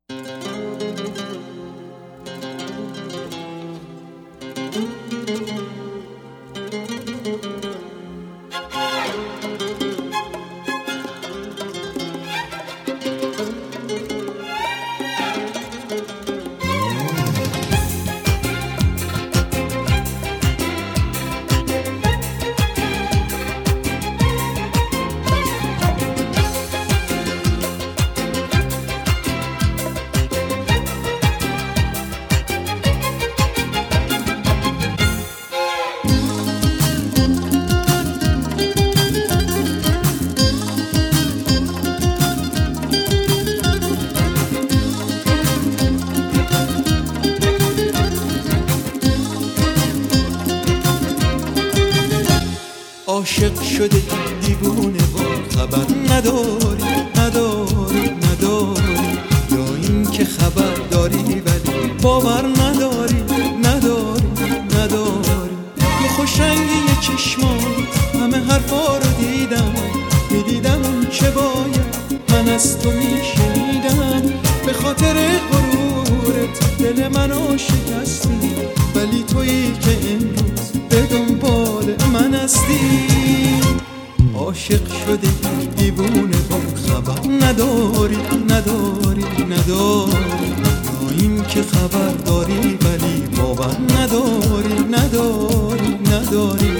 عاشق شده دیوونه و خبر نداری نداری نداری، یا این که خبر داری ولی باور نداری نداری نداری. یه خوشنگی چشمات همه حرفا رو دیدم، میدیدم اون چه باید من از تو میشنیدم. به خاطر غرورت دل منو شکستی، ولی تویی که امروز به دنبال من هستی. عاشق شده دیوونه و خبر نداری نداری نداری، یا این که خبر داری ولی باور نداری نداری نداری.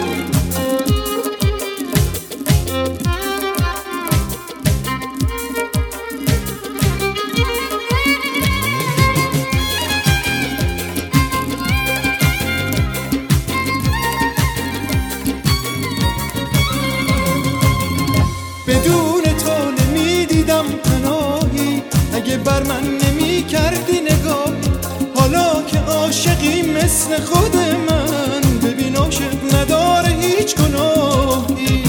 بدون تو نمیدیدم پناهی، اگه بر من نمی کردی نگاه. حالا که عاشقی مثل خود من، ببین عاشق نداره هیچ گناهی.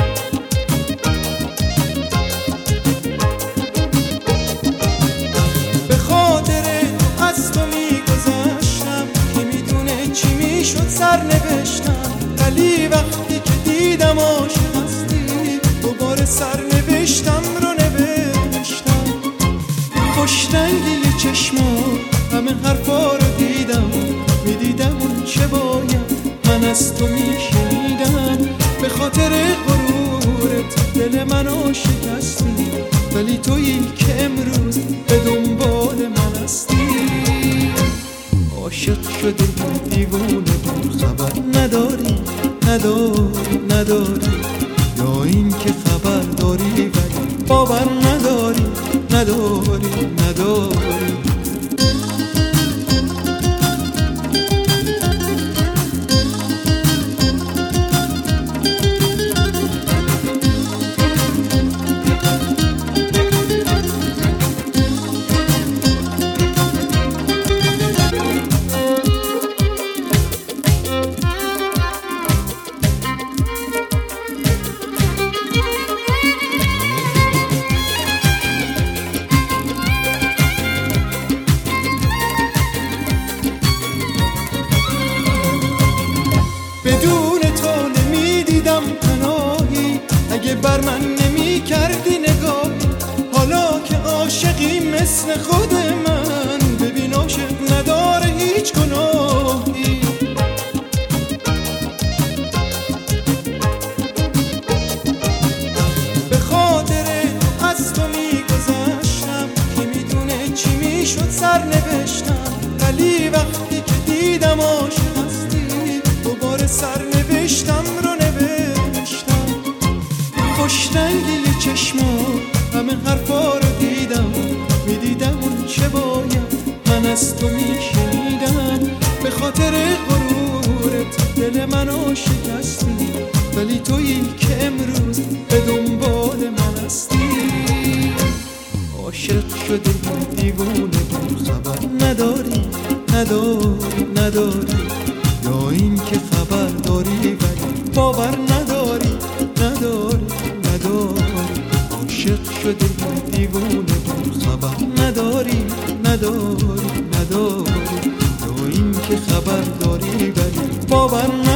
به خاطر از تو میگذشتم که میدونه چی میشد سر نوشتم، ولی وقتی که دیدم عاشق هستی دوباره سر نوشتم رو نوشتم. خوشرنگی چشمات همه حرفا رو دیدم، میدیدم اون چه باید من از تو میشنیدم. به خاطر غرورت دل منو شکستی، ولی تویی که امروز به دنبال من هستی. عاشق شده دیوونه و خبر نداری نداری نداری، یا این که خبر داری ولی باور نداری نداری نداری. بدون تو نمیدیدم پناهی، اگه بر من نمی کردی نگاه. حالا که عاشقی مثل خود من، ببین عاشق نداره هیچ گناهی. به خاطر از تو میگذشتم که میدونه چی میشد سر نوشتم، ولی وقتی که دیدم عاشق هستی دوباره سر نوشتم رو نوشتم. خوشرنگی چشمات همه حرفا رو دیدم، میدیدم اون چه باید من از تو میشنیدم. به خاطر غرورت دل منو شکستی، ولی تویی که امروز به دنبال من هستی. عاشق شده دیوونه و خبر نداری نداری نداری، یا این که خبر داری ولی باور نداری نداری نداری. عاشق شده دیوونه و خبر نداری نداری نداری، یا این که خبر داری ولی باور نداری